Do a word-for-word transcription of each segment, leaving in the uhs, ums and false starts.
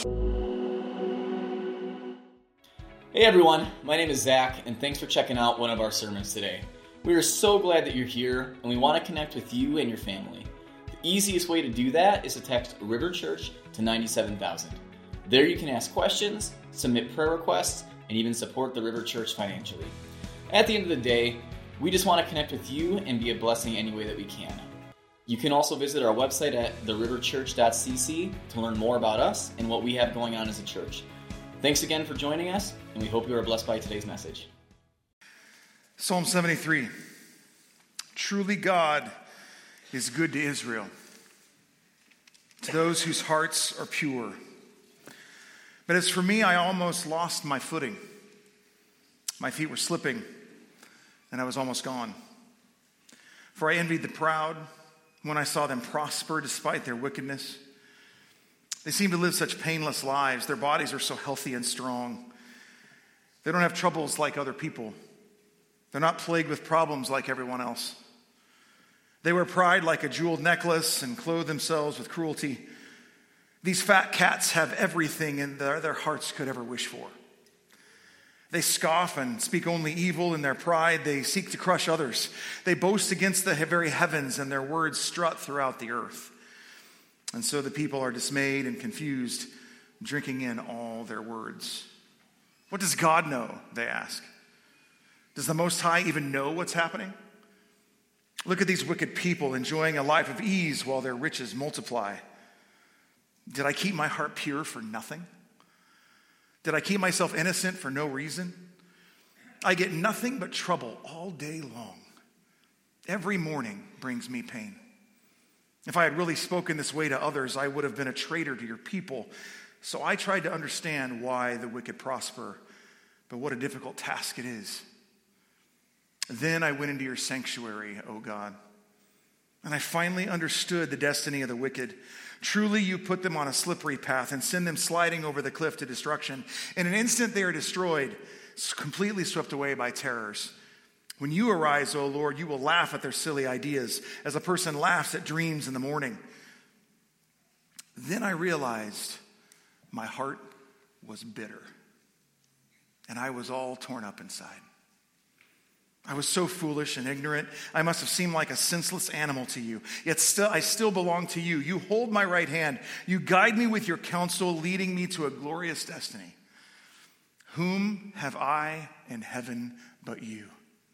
Hey everyone, my name is Zach, and thanks for checking out one of our sermons today. We are so glad that you're here, and we want to connect with you and your family. The easiest way to do that is to text River Church to nine seven thousand. There you can ask questions, submit prayer requests, and even support the River Church financially. At the end of the day, we just want to connect with you and be a blessing any way that we can. You can also visit our website at the river church dot c c to learn more about us and what we have going on as a church. Thanks again for joining us, and we hope you are blessed by today's message. Psalm seventy-three. Truly God is good to Israel, to those whose hearts are pure. But as for me, I almost lost my footing. My feet were slipping, and I was almost gone. For I envied the proud when I saw them prosper despite their wickedness. They seem to live such painless lives. Their bodies are so healthy and strong. They don't have troubles like other people. They're not plagued with problems like everyone else. They wear pride like a jeweled necklace and clothe themselves with cruelty. These fat cats have everything in their, their hearts could ever wish for. They scoff and speak only evil in their pride. They seek to crush others. They boast against the very heavens, and their words strut throughout the earth. And so the people are dismayed and confused, drinking in all their words. What does God know, they ask? Does the Most High even know what's happening? Look at these wicked people enjoying a life of ease while their riches multiply. Did I keep my heart pure for nothing? Did I keep myself innocent for no reason? I get nothing but trouble all day long. Every morning brings me pain. If I had really spoken this way to others, I would have been a traitor to your people. So I tried to understand why the wicked prosper, but what a difficult task it is. Then I went into your sanctuary, O God, and I finally understood the destiny of the wicked. Truly, you put them on a slippery path and send them sliding over the cliff to destruction. In an instant, they are destroyed, completely swept away by terrors. When you arise, O Lord, you will laugh at their silly ideas, as a person laughs at dreams in the morning. Then I realized my heart was bitter, and I was all torn up inside. I was so foolish and ignorant. I must have seemed like a senseless animal to you. Yet still, I still belong to you. You hold my right hand. You guide me with your counsel, leading me to a glorious destiny. Whom have I in heaven but you?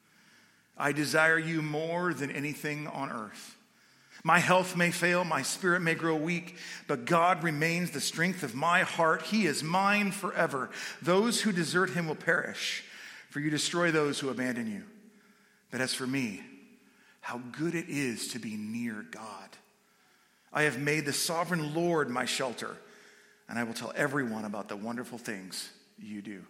I desire you more than anything on earth. My health may fail, my spirit may grow weak, but God remains the strength of my heart. He is mine forever. Those who desert him will perish, for you destroy those who abandon you. But as for me, how good it is to be near God. I have made the sovereign Lord my shelter, and I will tell everyone about the wonderful things you do.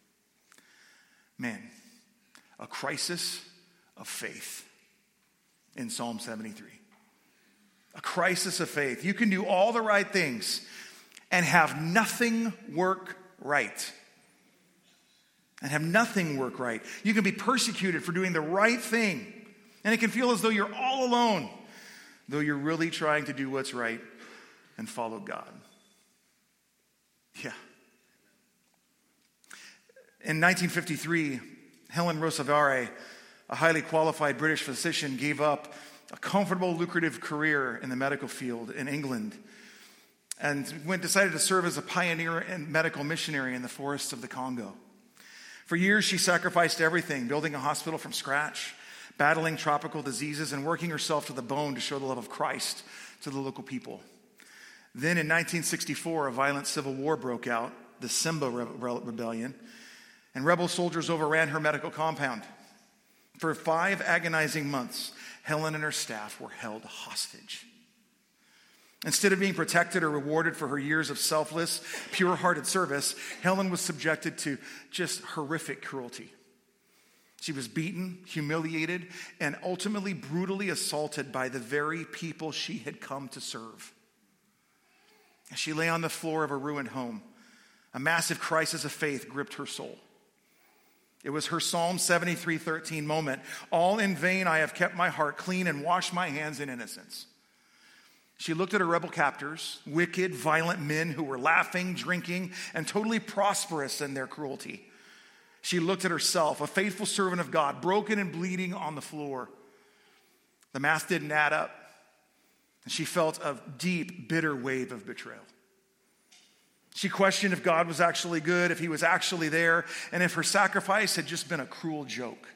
Man, a crisis of faith in Psalm seventy-three. A crisis of faith. You can do all the right things and have nothing work right. And have nothing work right. You can be persecuted for doing the right thing. And it can feel as though you're all alone, though you're really trying to do what's right and follow God. Yeah. In nineteen fifty-three, Helen Roseveare, a highly qualified British physician, gave up a comfortable, lucrative career in the medical field in England and went decided to serve as a pioneer and medical missionary in the forests of the Congo. For years, she sacrificed everything, building a hospital from scratch, battling tropical diseases, and working herself to the bone to show the love of Christ to the local people. Then in nineteen sixty-four, a violent civil war broke out, the Simba Rebellion, and rebel soldiers overran her medical compound. For five agonizing months, Helen and her staff were held hostage. Instead of being protected or rewarded for her years of selfless, pure-hearted service, Helen was subjected to just horrific cruelty. She was beaten, humiliated, and ultimately brutally assaulted by the very people she had come to serve. As she lay on the floor of a ruined home, a massive crisis of faith gripped her soul. It was her Psalm seventy-three thirteen moment. All in vain I have kept my heart clean and washed my hands in innocence. She looked at her rebel captors, wicked, violent men who were laughing, drinking, and totally prosperous in their cruelty. She looked at herself, a faithful servant of God, broken and bleeding on the floor. The math didn't add up, and she felt a deep, bitter wave of betrayal. She questioned if God was actually good, if he was actually there, and if her sacrifice had just been a cruel joke.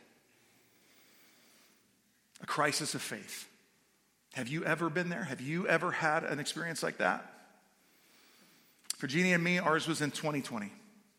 A crisis of faith. Have you ever been there? Have you ever had an experience like that? For Jeannie and me, ours was in twenty twenty.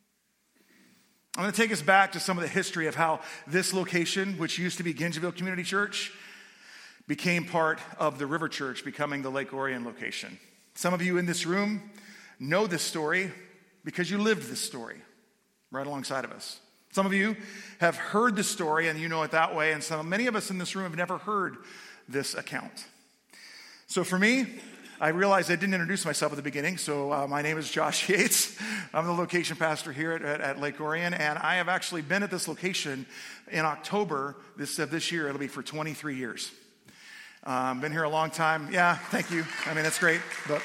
I'm going to take us back to some of the history of how this location, which used to be Gingeville Community Church, became part of the River Church, becoming the Lake Orion location. Some of you in this room know this story because you lived this story right alongside of us. Some of you have heard the story and you know it that way, and some, many of us in this room have never heard this account. So for me, I realized I didn't introduce myself at the beginning, so uh, my name is Josh Yates. I'm the location pastor here at, at, at Lake Orion, and I have actually been at this location in October this, of this year. It'll be for twenty-three years. Um, been here a long time. Yeah, thank you. I mean, that's great. But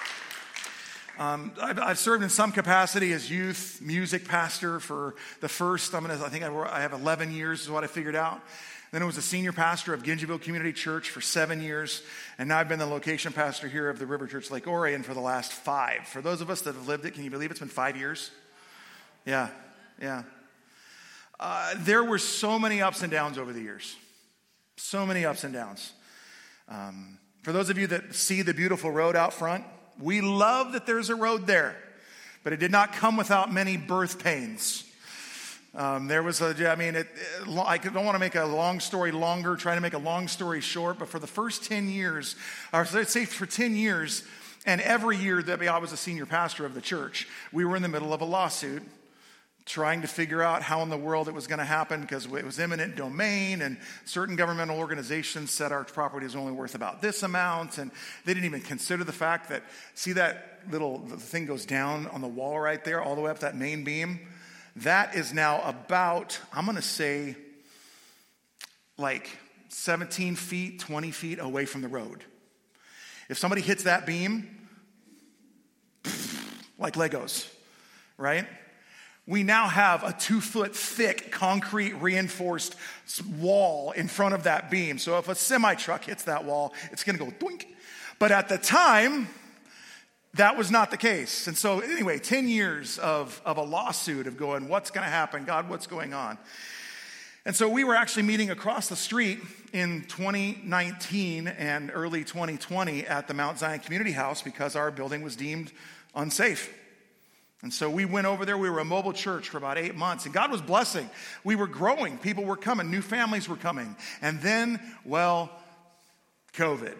um, I've, I've served in some capacity as youth music pastor for the first, I'm gonna, I think I, I have eleven years is what I figured out. Then I was a senior pastor of Gingeville Community Church for seven years. And now I've been the location pastor here of the River Church Lake Orion for the last five. For those of us that have lived it, can you believe it's been five years? Yeah, yeah. Uh, there were so many ups and downs over the years. So many ups and downs. Um, for those of you that see the beautiful road out front, we love that there's a road there. But it did not come without many birth pains. Um, there was a, I mean, it, it, I don't want to make a long story longer, trying to make a long story short, but for the first ten years, or let's say for ten years, and every year that I was a senior pastor of the church, we were in the middle of a lawsuit, trying to figure out how in the world it was going to happen because it was eminent domain, and certain governmental organizations said our property is only worth about this amount, and they didn't even consider the fact that, see that little the thing goes down on the wall right there, all the way up that main beam? That is now about, I'm going to say, like seventeen feet, twenty feet away from the road. If somebody hits that beam, like Legos, right? We now have a two-foot thick concrete reinforced wall in front of that beam. So if a semi-truck hits that wall, it's going to go doink. But at the time, that was not the case. And so anyway, ten years of, of a lawsuit of going, what's going to happen? God, what's going on? And so we were actually meeting across the street in twenty nineteen and early twenty twenty at the Mount Zion Community House because our building was deemed unsafe. And so we went over there. We were a mobile church for about eight months. And God was blessing. We were growing. People were coming. New families were coming. And then, well, COVID.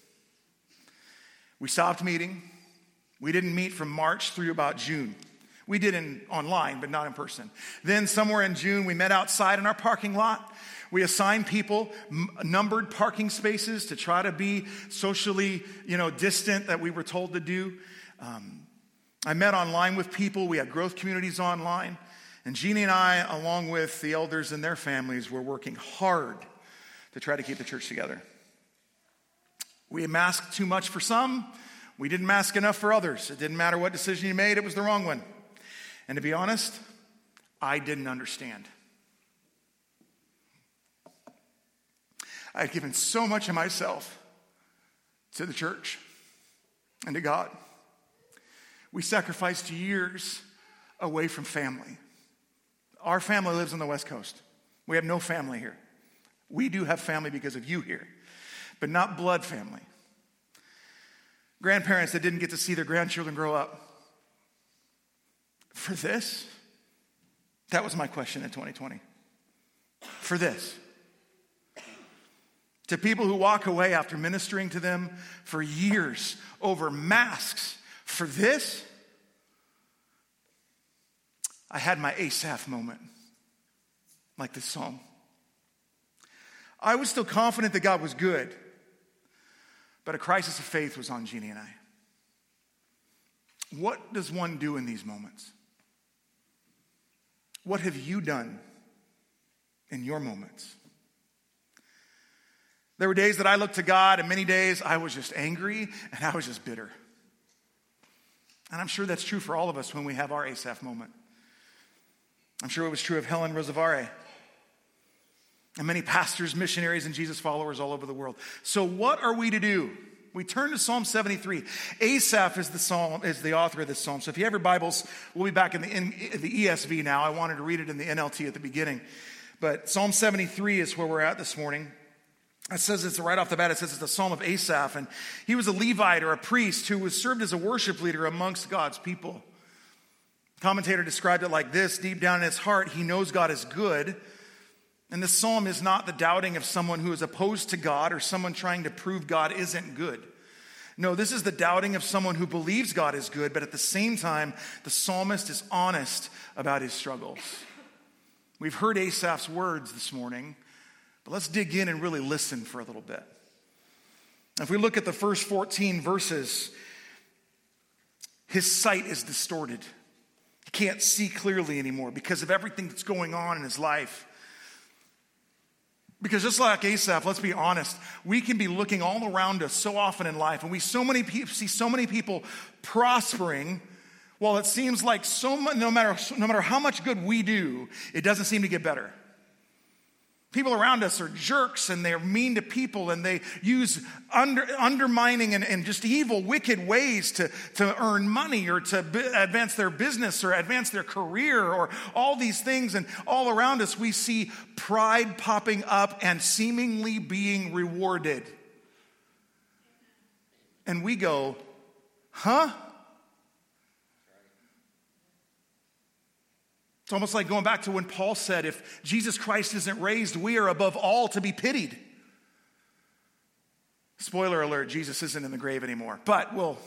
We stopped meeting. We didn't meet from March through about June. We did in online, but not in person. Then somewhere in June, we met outside in our parking lot. We assigned people m- numbered parking spaces to try to be socially, you know, distant that we were told to do. Um, I met online with people. We had growth communities online. And Jeannie and I, along with the elders and their families, were working hard to try to keep the church together. We masked too much for some. We didn't mask enough for others. It didn't matter what decision you made, it was the wrong one. And to be honest, I didn't understand. I had given so much of myself to the church and to God. We sacrificed years away from family. Our family lives on the West Coast. We have no family here. We do have family because of you here, but not blood family. Grandparents that didn't get to see their grandchildren grow up. For this? That was my question in twenty twenty. For this. To people who walk away after ministering to them for years over masks. For this? I had my Asaph moment. Like this song. I was still confident that God was good. But a crisis of faith was on Jeannie and I. What does one do in these moments? What have you done in your moments? There were days that I looked to God, and many days I was just angry and I was just bitter. And I'm sure that's true for all of us when we have our Asaph moment. I'm sure it was true of Helen Rosavare and many pastors, missionaries, and Jesus followers all over the world. So what are we to do? We turn to Psalm seventy-three. Asaph is the psalm, is the author of this psalm. So if you have your Bibles, we'll be back in the, in the E S V now. I wanted to read it in the N L T at the beginning. But Psalm seventy-three is where we're at this morning. It says it's right off the bat, it says it's the Psalm of Asaph. And he was a Levite or a priest who was served as a worship leader amongst God's people. The commentator described it like this: deep down in his heart, he knows God is good. And this psalm is not the doubting of someone who is opposed to God or someone trying to prove God isn't good. No, this is the doubting of someone who believes God is good, but at the same time, the psalmist is honest about his struggles. We've heard Asaph's words this morning, but let's dig in and really listen for a little bit. If we look at the first fourteen verses, his sight is distorted. He can't see clearly anymore because of everything that's going on in his life. Because just like Asaph, let's be honest, we can be looking all around us so often in life, and we so many people see so many people prospering, while it seems like so much, no matter no matter how much good we do, it doesn't seem to get better. People around us are jerks, and they're mean to people, and they use under, undermining and, and just evil, wicked ways to, to earn money or to b- advance their business or advance their career or all these things. And all around us, we see pride popping up and seemingly being rewarded. And we go, huh? It's almost like going back to when Paul said, if Jesus Christ isn't raised, we are above all to be pitied. Spoiler alert, Jesus isn't in the grave anymore. But, well,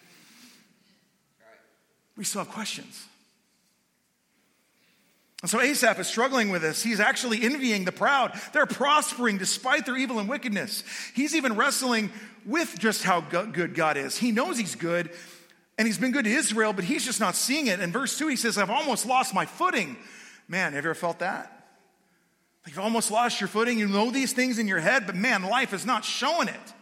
we still have questions. And so Asaph is struggling with this. He's actually envying the proud. They're prospering despite their evil and wickedness. He's even wrestling with just how good God is. He knows he's good. And he's been good to Israel, but he's just not seeing it. In verse two, he says, I've almost lost my footing. Man, have you ever felt that? Like you've almost lost your footing. You know these things in your head, but man, life is not showing it.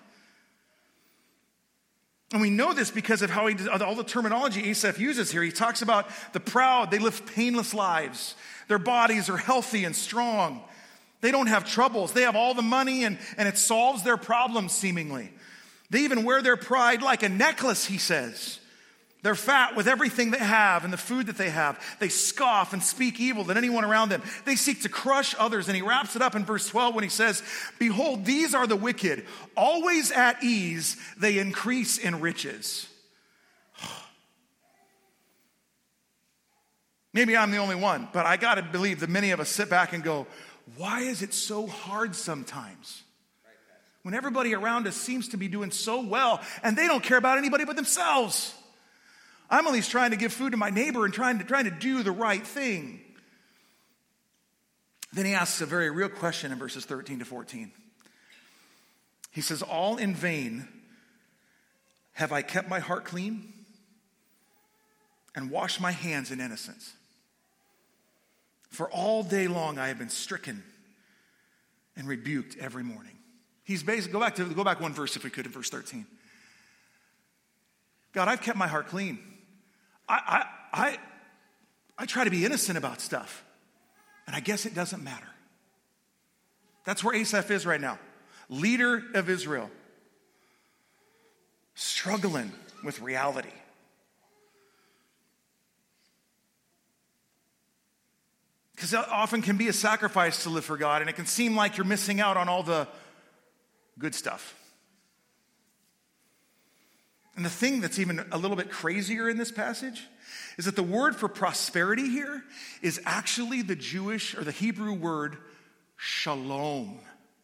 And we know this because of how he does, all the terminology Asaph uses here. He talks about the proud. They live painless lives. Their bodies are healthy and strong. They don't have troubles. They have all the money, and, and it solves their problems seemingly. They even wear their pride like a necklace, he says. They're fat with everything they have and the food that they have. They scoff and speak evil than anyone around them. They seek to crush others. And he wraps it up in verse twelve when he says, behold, these are the wicked. Always at ease, they increase in riches. Maybe I'm the only one, but I got to believe that many of us sit back and go, why is it so hard sometimes? When everybody around us seems to be doing so well and they don't care about anybody but themselves. I'm at least trying to give food to my neighbor and trying to, trying to do the right thing. Then he asks a very real question in verses thirteen to fourteen. He says, all in vain have I kept my heart clean and washed my hands in innocence. For all day long I have been stricken and rebuked every morning. He's basically, go back to go back one verse if we could in verse thirteen. God, I've kept my heart clean. I, I, I, I try to be innocent about stuff, and I guess it doesn't matter. That's where Asaph is right now. Leader of Israel. Struggling with reality. Because it often can be a sacrifice to live for God, and it can seem like you're missing out on all the good stuff. And the thing that's even a little bit crazier in this passage is that the word for prosperity here is actually the Jewish or the Hebrew word shalom.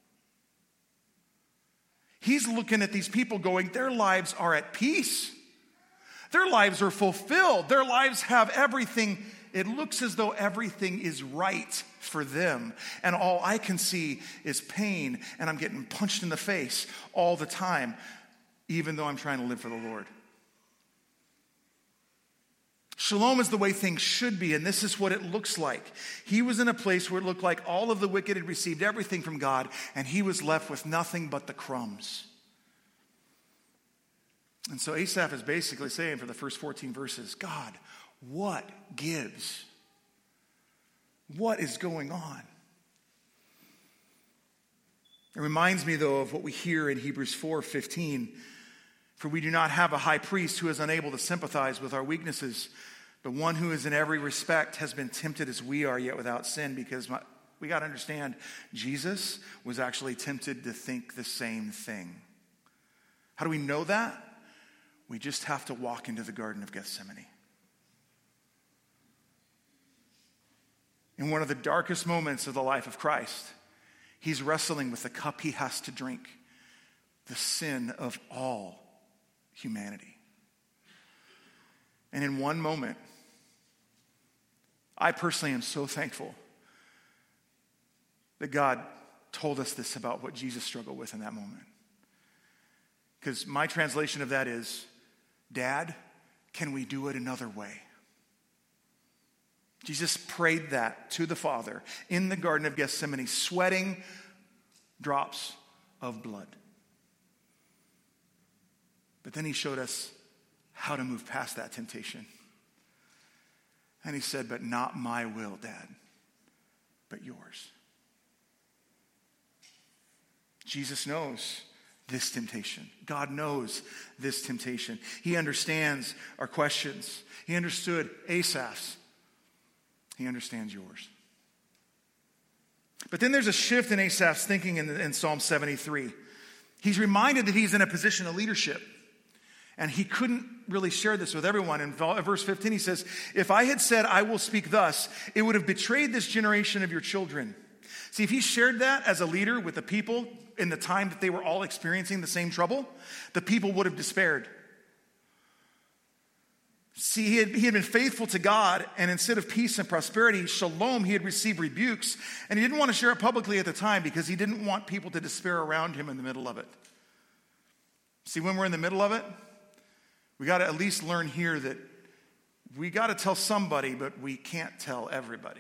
He's looking at these people going, their lives are at peace. Their lives are fulfilled. Their lives have everything. It looks as though everything is right for them. And all I can see is pain, and I'm getting punched in the face all the time, even though I'm trying to live for the Lord. Shalom is the way things should be, and this is what it looks like. He was in a place where it looked like all of the wicked had received everything from God, and he was left with nothing but the crumbs. And so Asaph is basically saying for the first fourteen verses, God, what gives? What is going on? It reminds me, though, of what we hear in Hebrews four fifteen. For we do not have a high priest who is unable to sympathize with our weaknesses, but one who is in every respect has been tempted as we are, yet without sin. Because my, we got to understand, Jesus was actually tempted to think the same thing. How do we know that? We just have to walk into the Garden of Gethsemane. In one of the darkest moments of the life of Christ, he's wrestling with the cup he has to drink, the sin of all humanity. And in one moment, I personally am so thankful that God told us this about what Jesus struggled with in that moment. Because my translation of that is, Dad, can we do it another way? Jesus prayed that to the Father in the Garden of Gethsemane, sweating drops of blood. But then he showed us how to move past that temptation. And he said, but not my will, Dad, but yours. Jesus knows this temptation. God knows this temptation. He understands our questions. He understood Asaph's. He understands yours. But then there's a shift in Asaph's thinking in, in Psalm seventy-three. He's reminded that he's in a position of leadership. And he couldn't really share this with everyone. In verse fifteen, he says, if I had said, I will speak thus, it would have betrayed this generation of your children. See, if he shared that as a leader with the people in the time that they were all experiencing the same trouble, the people would have despaired. See, he had, he had been faithful to God, and instead of peace and prosperity, shalom, he had received rebukes, and he didn't want to share it publicly at the time because he didn't want people to despair around him in the middle of it. See, when we're in the middle of it, we got to at least learn here that we got to tell somebody, but we can't tell everybody.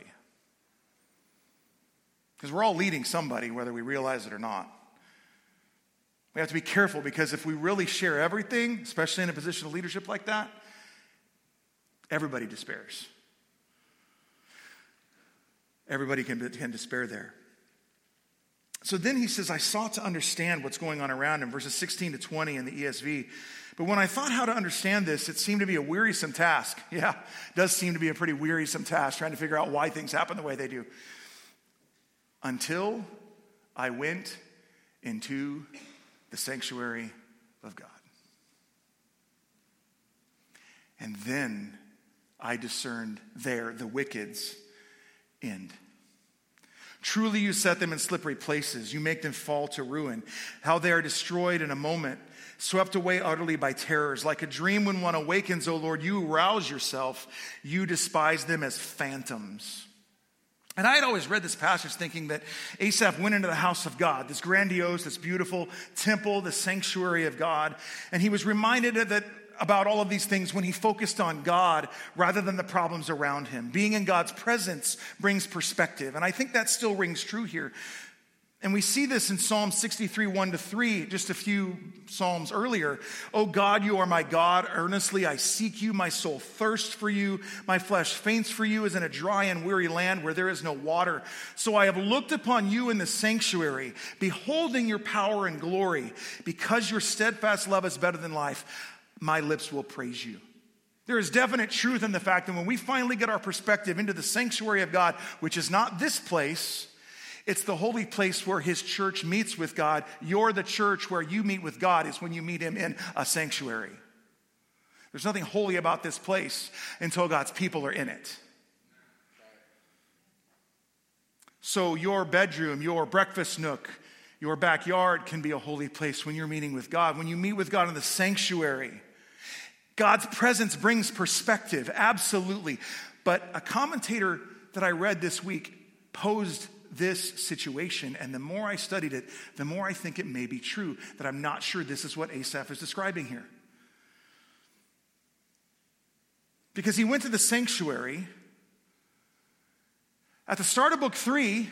Because we're all leading somebody, whether we realize it or not. We have to be careful, because if we really share everything, especially in a position of leadership like that, everybody despairs. Everybody can, can despair there. So then he says, I sought to understand what's going on around him, verses sixteen to twenty in the E S V. But when I thought how to understand this, it seemed to be a wearisome task. Yeah, it does seem to be a pretty wearisome task, trying to figure out why things happen the way they do. Until I went into the sanctuary of God. And then I discerned there the wicked's end. Truly you set them in slippery places. You make them fall to ruin. How they are destroyed in a moment, swept away utterly by terrors. Like a dream when one awakens, O Lord, you arouse yourself. You despise them as phantoms. And I had always read this passage thinking that Asaph went into the house of God, this grandiose, this beautiful temple, the sanctuary of God. And he was reminded that about all of these things when he focused on God rather than the problems around him. Being in God's presence brings perspective. And I think that still rings true here. And we see this in Psalm sixty-three, one to three, just a few psalms earlier. O God, you are my God. Earnestly I seek you. My soul thirsts for you. My flesh faints for you as in a dry and weary land where there is no water. So I have looked upon you in the sanctuary, beholding your power and glory. Because your steadfast love is better than life, my lips will praise you. There is definite truth in the fact that when we finally get our perspective into the sanctuary of God, which is not this place, it's the holy place where his church meets with God. You're the church where you meet with God is when you meet him in a sanctuary. There's nothing holy about this place until God's people are in it. So your bedroom, your breakfast nook, your backyard can be a holy place when you're meeting with God. When you meet with God in the sanctuary, God's presence brings perspective, absolutely. But a commentator that I read this week posed this situation, and the more I studied it, the more I think it may be true, that I'm not sure this is what Asaph is describing here. Because he went to the sanctuary. At the start of book three,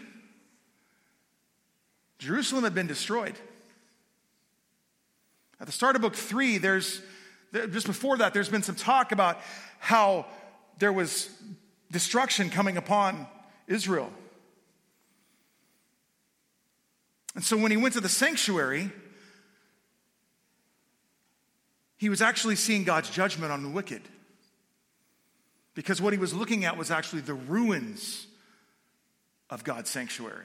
Jerusalem had been destroyed. At the start of book three, there's, just before that, there's been some talk about how there was destruction coming upon Israel. And so when he went to the sanctuary, he was actually seeing God's judgment on the wicked. Because what he was looking at was actually the ruins of God's sanctuary.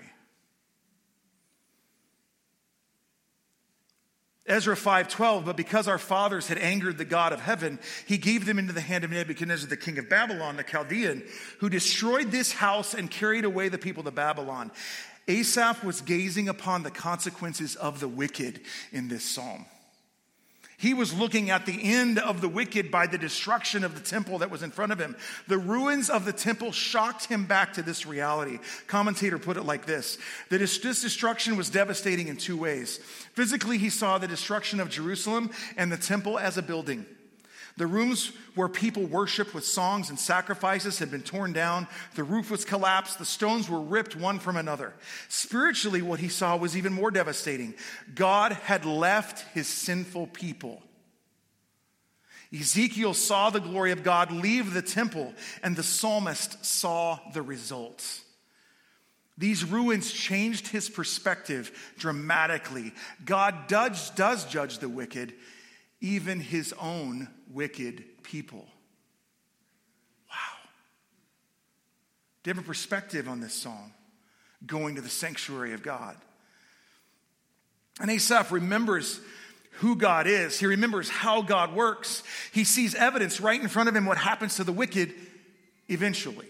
Ezra five twelve, but because our fathers had angered the God of heaven, he gave them into the hand of Nebuchadnezzar, the king of Babylon, the Chaldean, who destroyed this house and carried away the people to Babylon. Asaph was gazing upon the consequences of the wicked in this psalm. He was looking at the end of the wicked by the destruction of the temple that was in front of him. The ruins of the temple shocked him back to this reality. Commentator put it like this: that this destruction was devastating in two ways. Physically, he saw the destruction of Jerusalem and the temple as a building. The rooms where people worshiped with songs and sacrifices had been torn down. The roof was collapsed. The stones were ripped one from another. Spiritually, what he saw was even more devastating. God had left his sinful people. Ezekiel saw the glory of God leave the temple, and the psalmist saw the results. These ruins changed his perspective dramatically. God does, does judge the wicked, even his own wicked people. Wow. Different perspective on this psalm, going to the sanctuary of God. And Asaph remembers who God is. He remembers how God works. He sees evidence right in front of him what happens to the wicked eventually.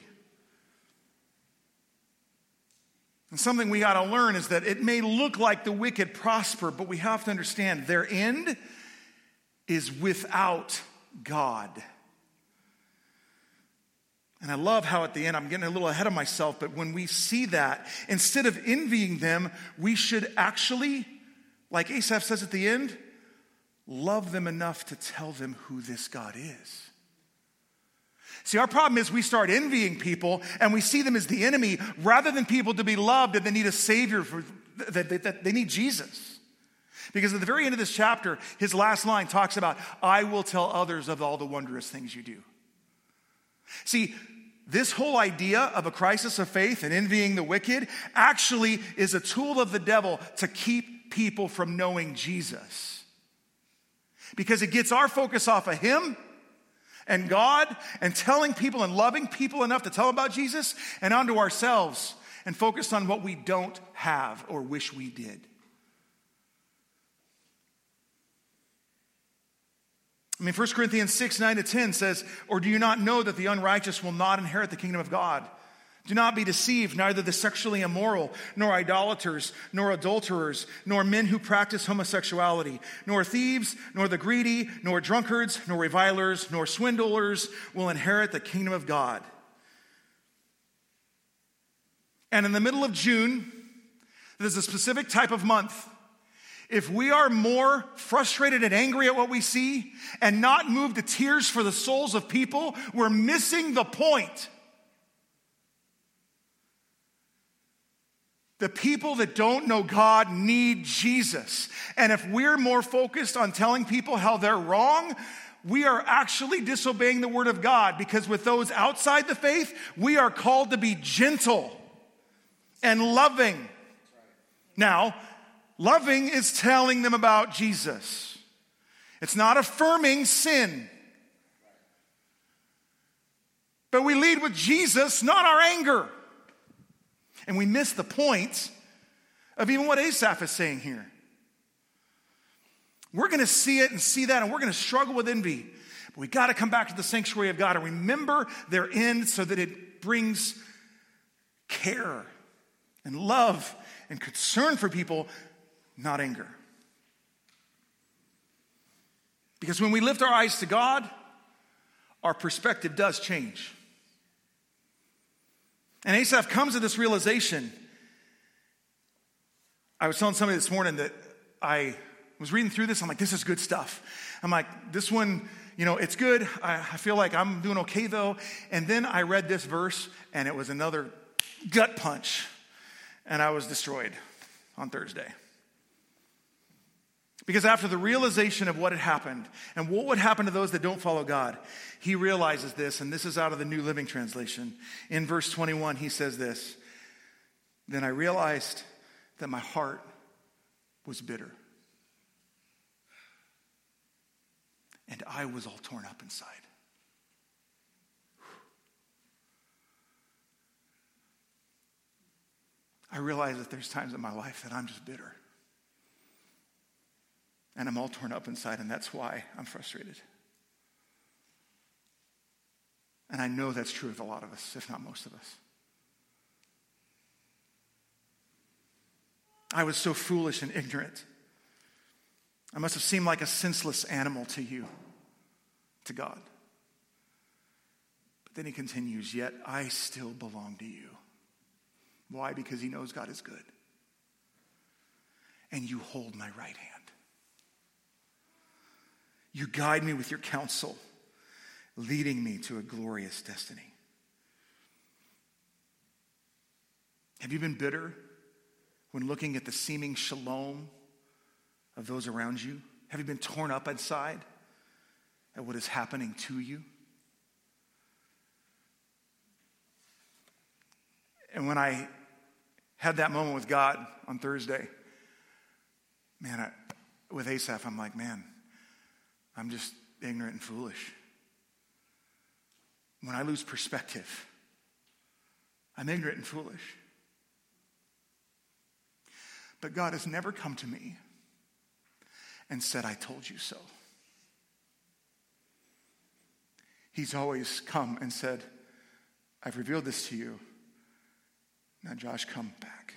And something we got to learn is that it may look like the wicked prosper, but we have to understand their end is without God. And I love how at the end, I'm getting a little ahead of myself, but when we see that, instead of envying them, we should actually, like Asaph says at the end, love them enough to tell them who this God is. See, our problem is we start envying people and we see them as the enemy rather than people to be loved and they need a savior, for that they, they need Jesus. Because at the very end of this chapter, his last line talks about, I will tell others of all the wondrous things you do. See, this whole idea of a crisis of faith and envying the wicked actually is a tool of the devil to keep people from knowing Jesus. Because it gets our focus off of him and God and telling people and loving people enough to tell them about Jesus and onto ourselves and focus on what we don't have or wish we did. I mean, First Corinthians six, nine to ten says, or do you not know that the unrighteous will not inherit the kingdom of God? Do not be deceived, neither the sexually immoral, nor idolaters, nor adulterers, nor men who practice homosexuality, nor thieves, nor the greedy, nor drunkards, nor revilers, nor swindlers will inherit the kingdom of God. And in the middle of June, there's a specific type of month. If we are more frustrated and angry at what we see and not moved to tears for the souls of people, we're missing the point. The people that don't know God need Jesus. And if we're more focused on telling people how they're wrong, we are actually disobeying the word of God, because with those outside the faith, we are called to be gentle and loving. Now, loving is telling them about Jesus. It's not affirming sin. But we lead with Jesus, not our anger. And we miss the point of even what Asaph is saying here. We're going to see it and see that, and we're going to struggle with envy. But we got to come back to the sanctuary of God and remember their end so that it brings care and love and concern for people, not anger. Because when we lift our eyes to God, our perspective does change. And Asaph comes to this realization. I was telling somebody this morning that I was reading through this. I'm like, this is good stuff. I'm like, this one you know, it's good. I, I feel like I'm doing okay though. And then I read this verse and it was another gut punch. And I was destroyed on Thursday. Because after the realization of what had happened and what would happen to those that don't follow God, he realizes this, and this is out of the New Living Translation. In verse twenty-one, he says this, "Then I realized that my heart was bitter, and I was all torn up inside." I realize that there's times in my life that I'm just bitter. And I'm all torn up inside, and that's why I'm frustrated. And I know that's true of a lot of us, if not most of us. I was so foolish and ignorant. I must have seemed like a senseless animal to you, to God. But then he continues, "Yet I still belong to you." Why? Because he knows God is good. And you hold my right hand. You guide me with your counsel, leading me to a glorious destiny. Have you been bitter when looking at the seeming shalom of those around you? Have you been torn up inside at what is happening to you? And when I had that moment with God on Thursday, man, I, with Asaph, I'm like, man, I'm just ignorant and foolish. When I lose perspective, I'm ignorant and foolish. But God has never come to me and said, "I told you so." He's always come and said, "I've revealed this to you. Now, Josh, come back."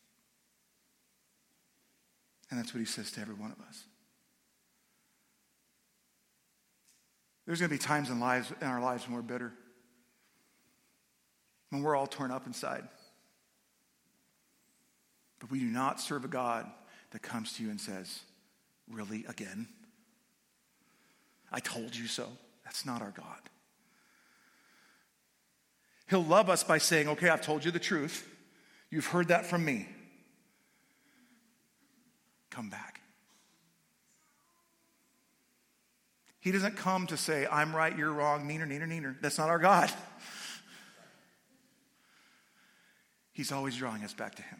And that's what he says to every one of us. There's going to be times in lives in our lives when we're bitter, when we're all torn up inside. But we do not serve a God that comes to you and says, "Really, again? I told you so." That's not our God. He'll love us by saying, "Okay, I've told you the truth. You've heard that from me. Come back." He doesn't come to say, "I'm right, you're wrong, neener, neener, neener." That's not our God. He's always drawing us back to him.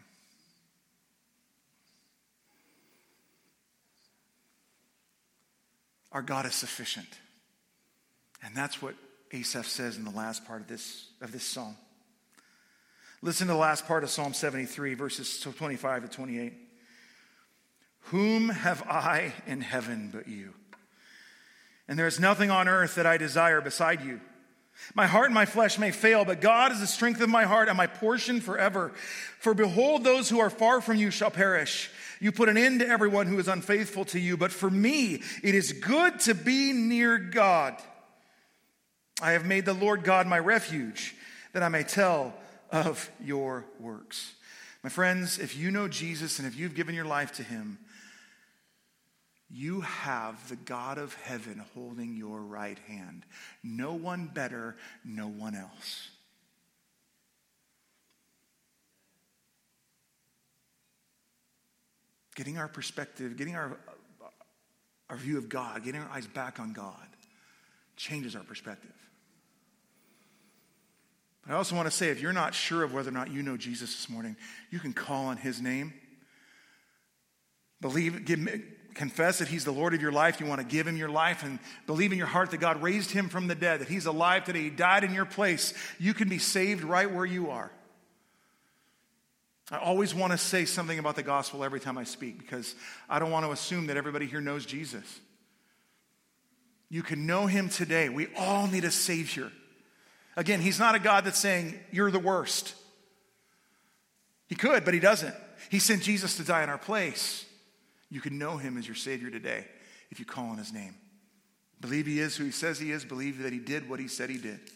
Our God is sufficient. And that's what Asaph says in the last part of this, of this psalm. Listen to the last part of Psalm seventy-three, verses twenty-five to twenty-eight. "Whom have I in heaven but you? And there is nothing on earth that I desire beside you. My heart and my flesh may fail, but God is the strength of my heart and my portion forever. For behold, those who are far from you shall perish. You put an end to everyone who is unfaithful to you. But for me, it is good to be near God. I have made the Lord God my refuge, that I may tell of your works." My friends, if you know Jesus and if you've given your life to him, you have the God of heaven holding your right hand. No one better, no one else. Getting our perspective, getting our, our view of God, getting our eyes back on God changes our perspective. But I also want to say, if you're not sure of whether or not you know Jesus this morning, you can call on his name. Believe, give, confess that he's the Lord of your life. You want to give him your life and believe in your heart that God raised him from the dead, that he's alive today. He died in your place. You can be saved right where you are. I always want to say something about the gospel every time I speak because I don't want to assume that everybody here knows Jesus. You can know him today. We all need a Savior. Again, he's not a God that's saying, "You're the worst." He could, but he doesn't. He sent Jesus to die in our place. You can know him as your Savior today if you call on his name. Believe he is who he says he is. Believe that he did what he said he did.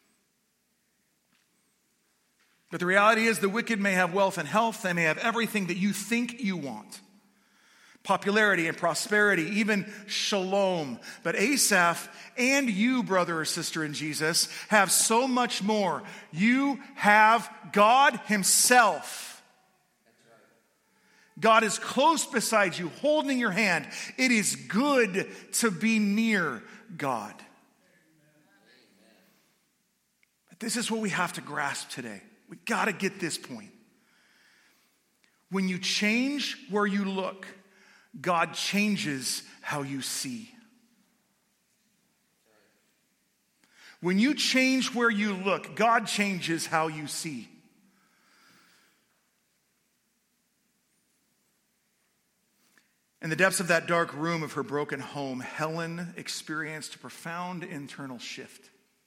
But the reality is the wicked may have wealth and health. They may have everything that you think you want. popularity and prosperity, even shalom. But Asaph and you, brother or sister in Jesus, have so much more. You have God himself. God is close beside you, holding your hand. It is good to be near God. But this is what we have to grasp today. We got to get this point. When you change where you look, God changes how you see. When you change where you look, God changes how you see. In the depths of that dark room of her broken home, Helen experienced a profound internal shift.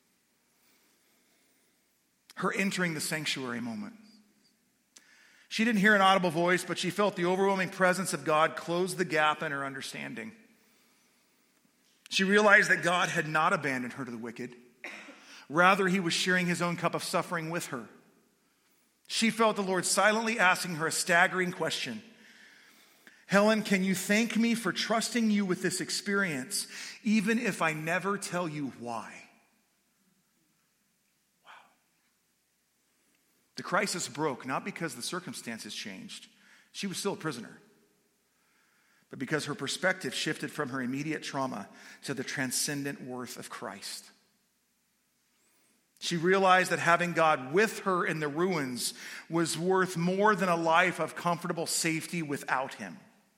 Her entering the sanctuary moment. She didn't hear an audible voice, but she felt the overwhelming presence of God close the gap in her understanding. She realized that God had not abandoned her to the wicked. Rather, he was sharing his own cup of suffering with her. She felt the Lord silently asking her a staggering question. Helen, can you thank me for trusting you with this experience, even if I never tell you why? The crisis broke, not because the circumstances changed. She was still a prisoner. But because her perspective shifted from her immediate trauma to the transcendent worth of Christ. She realized that having God with her in the ruins was worth more than a life of comfortable safety without him.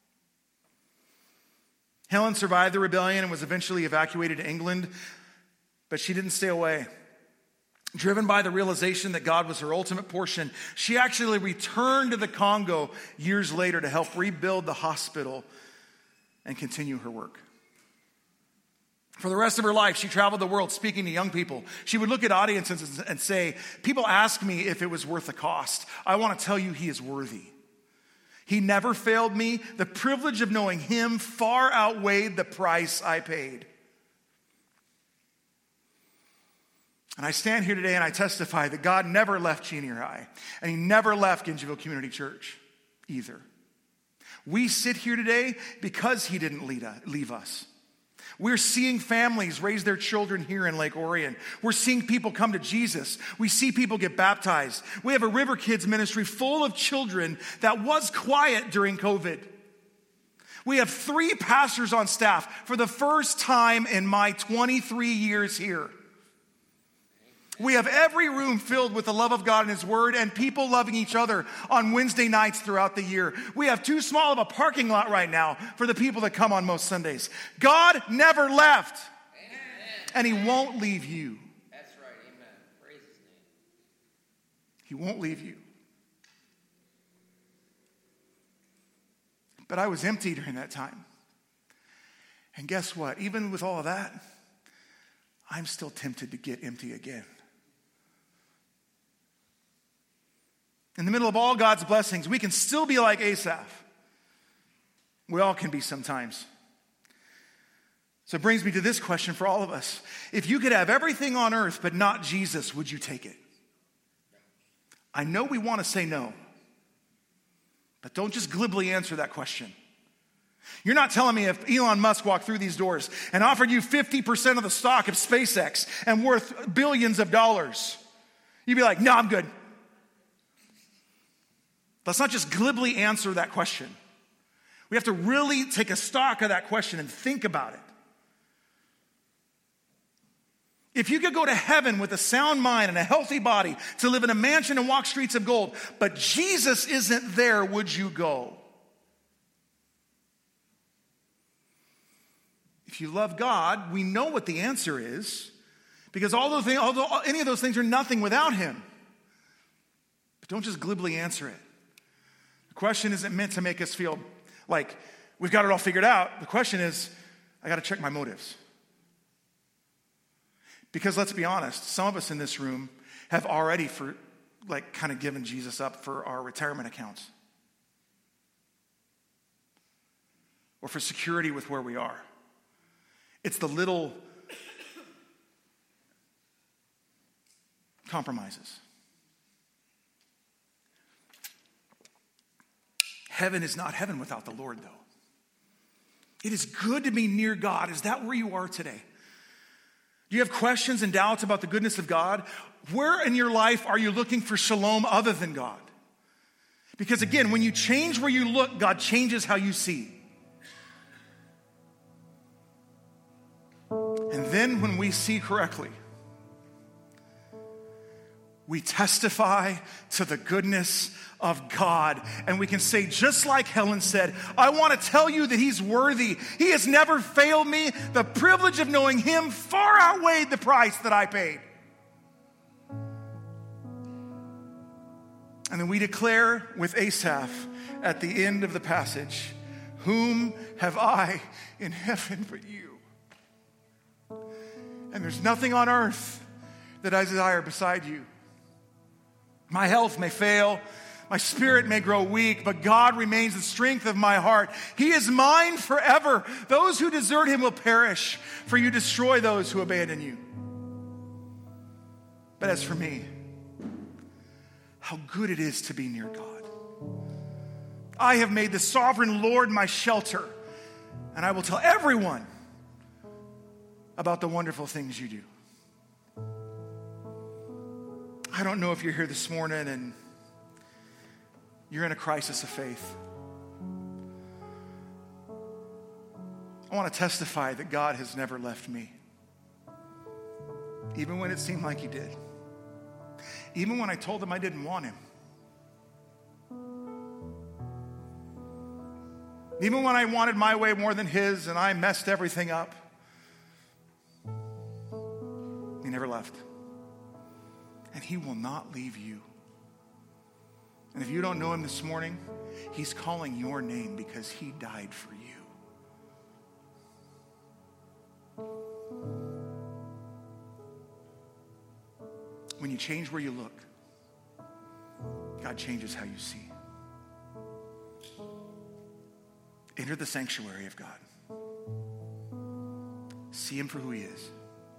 Helen survived the rebellion and was eventually evacuated to England, but she didn't stay away. Driven by the realization that God was her ultimate portion, she actually returned to the Congo years later to help rebuild the hospital and continue her work. For the rest of her life, she traveled the world speaking to young people. She would look at audiences and say, people ask me if it was worth the cost. I want to tell you he is worthy. He never failed me. The privilege of knowing him far outweighed the price I paid. And I stand here today and I testify that God never left Junior High. And he never left Gingellville Community Church either. We sit here today because he didn't leave us. We're seeing families raise their children here in Lake Orion. We're seeing people come to Jesus. We see people get baptized. We have a River Kids ministry full of children that was quiet during COVID. We have three pastors on staff for the first time in my twenty-three years here. We have every room filled with the love of God and his word and people loving each other on Wednesday nights throughout the year. We have too small of a parking lot right now for the people that come on most Sundays. God never left. Amen. And he won't leave you. That's right. Amen. Praise his name. He won't leave you. But I was empty during that time. And guess what? Even with all of that, I'm still tempted to get empty again. In the middle of all God's blessings, we can still be like Asaph. We all can be sometimes. So it brings me to this question for all of us. If you could have everything on earth but not Jesus, would you take it? I know we want to say no. But don't just glibly answer that question. You're not telling me if Elon Musk walked through these doors and offered you fifty percent of the stock of SpaceX and worth billions of dollars, you'd be like, no, I'm good. Let's not just glibly answer that question. We have to really take a stock of that question and think about it. If you could go to heaven with a sound mind and a healthy body to live in a mansion and walk streets of gold, but Jesus isn't there, would you go? If you love God, we know what the answer is, because all those things, although any of those things are nothing without him. But don't just glibly answer it. The question isn't meant to make us feel like we've got it all figured out. The question is, I got to check my motives. Because let's be honest, some of us in this room have already for like kind of given Jesus up for our retirement accounts. Or for security with where we are. It's the little compromises. Heaven is not heaven without the Lord, though. It is good to be near God. Is that where you are today? Do you have questions and doubts about the goodness of God? Where in your life are you looking for shalom other than God? Because again, when you change where you look, God changes how you see. And then when we see correctly, we testify to the goodness of God. And we can say, just like Helen said, I want to tell you that he's worthy. He has never failed me. The privilege of knowing him far outweighed the price that I paid. And then we declare with Asaph at the end of the passage, whom have I in heaven but you? And there's nothing on earth that I desire beside you. My health may fail, my spirit may grow weak, but God remains the strength of my heart. He is mine forever. Those who desert him will perish, for you destroy those who abandon you. But as for me, how good it is to be near God. I have made the sovereign Lord my shelter, and I will tell everyone about the wonderful things you do. I don't know if you're here this morning and you're in a crisis of faith. I want to testify that God has never left me. Even when it seemed like he did. Even when I told him I didn't want him. Even when I wanted my way more than his and I messed everything up. He never left. And he will not leave you. And if you don't know him this morning, he's calling your name because he died for you. When you change where you look, God changes how you see. Enter the sanctuary of God. See him for who he is.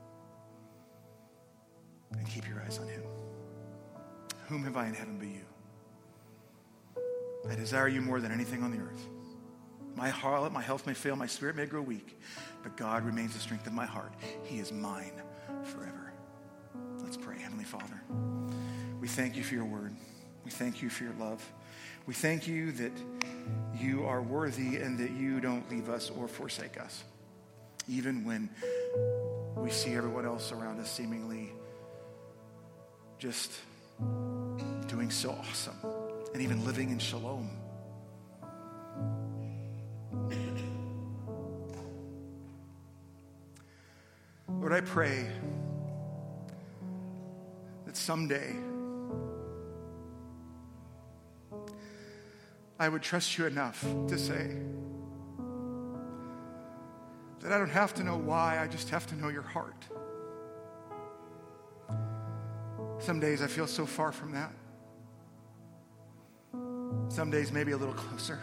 And keep your eyes on him. Whom have I in heaven but you? I desire you more than anything on the earth. My heart, my health may fail, my spirit may grow weak, but God remains the strength of my heart. He is mine forever. Let's pray. Heavenly Father, we thank you for your word. We thank you for your love. We thank you that you are worthy and that you don't leave us or forsake us. Even when we see everyone else around us seemingly just doing so awesome and even living in shalom. Lord, I pray that someday I would trust you enough to say that I don't have to know why, I just have to know your heart. Some days I feel so far from that. Some days maybe a little closer.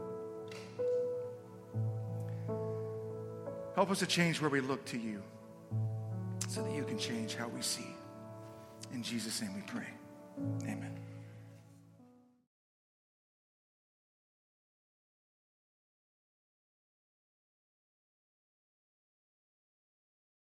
Help us to change where we look to you so that you can change how we see. In Jesus' name we pray. Amen.